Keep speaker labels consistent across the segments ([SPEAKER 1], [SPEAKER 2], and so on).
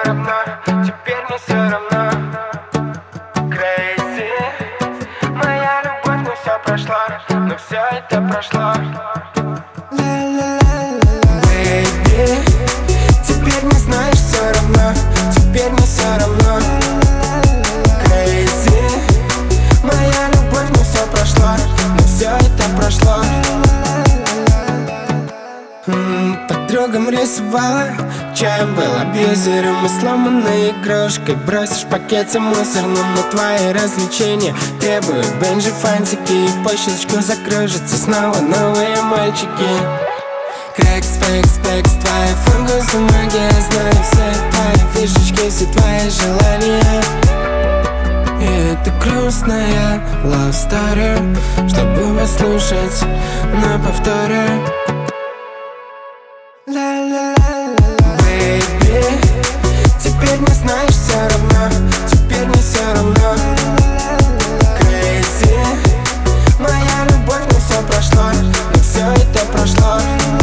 [SPEAKER 1] равно, теперь мне все равно. Crazy, моя любовь, но все прошло, но все это прошло. Baby, теперь не знаешь все равно, теперь мне все равно. Crazy, моя любовь, но все прошло, но все это прошло. Подругам рисовала, чаем был абьюзером и сломанной игрушкой. Бросишь пакет за мусорным, но твои развлечения требуют бенджи, фантики, и по щелчку закружатся снова новые мальчики. Крэкс, фэкс, пэкс, твоя фунгус, магия, знаю все твои фишечки, все твои желания. И это грустная love story, чтобы послушать на повторе. Baby, теперь не знаешь все равно, теперь не все равно. Crazy, моя любовь, но все прошло, но все это прошло.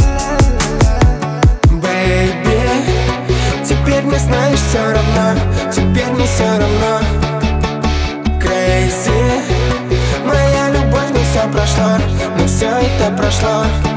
[SPEAKER 1] Baby, теперь не знаешь все равно, теперь не все равно. Crazy, моя любовь, но все прошло, но все это прошло.